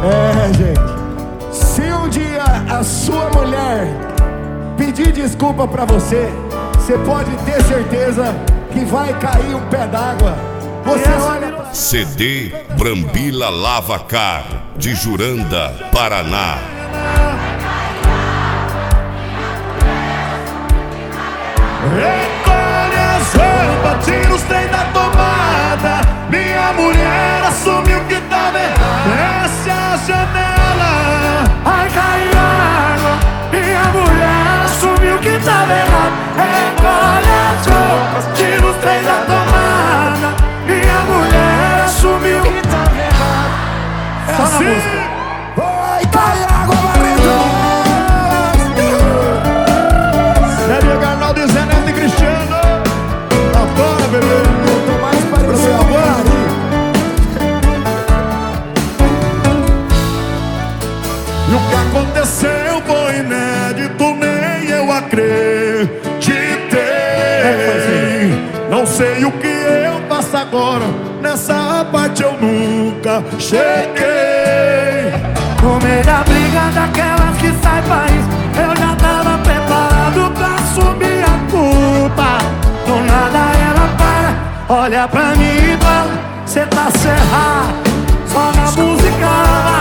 Gente, se um dia a sua mulher pedir desculpa pra você, você pode ter certeza que vai cair um pé d'água. Você olha pra... CD Brambila Lavacar, de Juranda, Paraná. Recolhe as roupas, tira os trem da tomada. Minha mulher assumiu que tava errado. Desce a janela, vai cair água. Minha mulher assumiu que tava errado. Recolhe as roupas, tira os trem da tomada. Minha mulher assumiu que tava errado. Só na música. Vai cair água, Barreto. Sério, Garnaldo e Zé Neto e Cristiano. Adora, bebê. Eu tô mais parecendo agora. E o que aconteceu foi inédito, nem eu acreditei. Não sei o que eu faço agora, nessa parte eu nunca cheguei. No meio da briga daquelas que sai país, eu já tava preparado pra assumir a culpa. Do nada ela para, olha pra mim e fala: cê tá cerrado, só na música.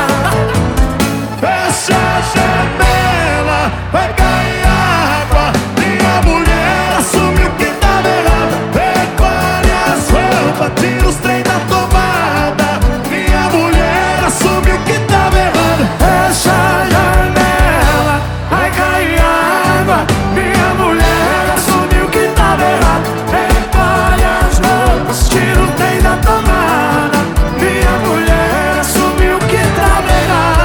Fecha a janela, vai cair água. Minha mulher assumiu que tava errado. Recolhe as roupas, tira os trem da tomada. Minha mulher assumiu que tava errado. Fecha a janela, vai cair água. Minha mulher assumiu que tava errado. Recolhe as roupas, tira o trem da tomada. Minha mulher assumiu que tava errado.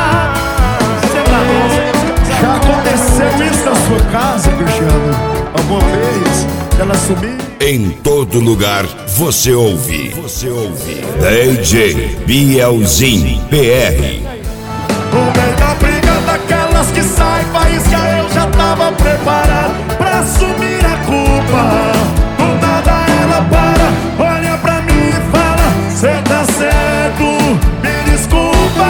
Já aconteceu isso na sua casa, Cristiano? Alguma vez ela sumiu? Em todo lugar você ouve. DJ Bielzinho PR. No meio da briga daquelas que sai faísca, eu já tava preparado pra assumir a culpa. Do nada ela para, olha pra mim e fala: cê tá certo, me desculpa.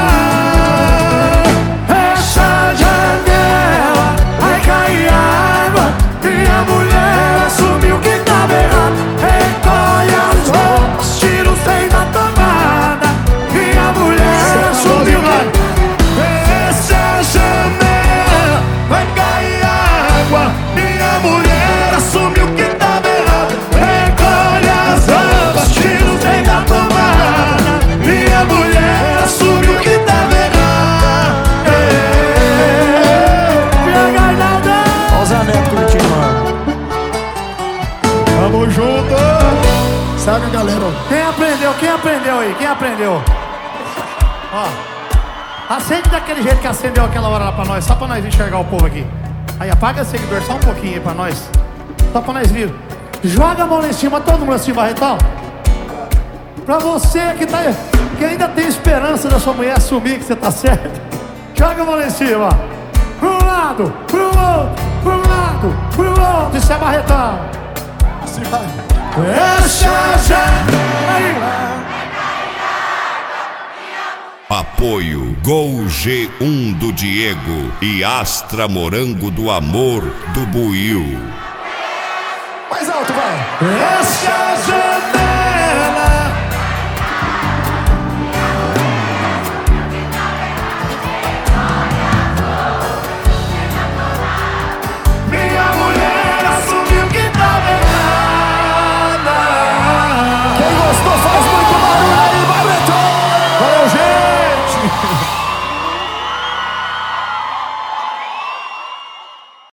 Fecha a janela, vai cair água. Minha mulher assumiu que tava errado. Recolhe as roupas, tira o trem da tomada. Minha mulher assumiu que... Fecha a janela, vai cair água. Minha mulher assumiu que tava errado. Recolhe as roupas, tira o trem da tomada. Minha mulher assumiu que tava errado. Olha o Zé Neto curtindo, mano. Tamo junto. Sabe, galera? Quem aprendeu? Quem aprendeu aí? Quem aprendeu? Ó, acende daquele jeito que acendeu aquela hora lá pra nós, só pra nós enxergar o povo aqui. Aí apaga o seguidor só um pouquinho aí pra nós, só pra nós vir. Joga a mão lá em cima, todo mundo assim, Barretão. Pra você que ainda tem esperança da sua mulher assumir que você tá certo, joga a mão lá em cima. Pro lado, pro outro, pro lado, pro outro. Isso é Barretão. Se vai. Fecha a janela. Apoio Gol G1 do Diego e Astra Morango do Amor do Buiu. Mais alto, vai. Fecha a janela.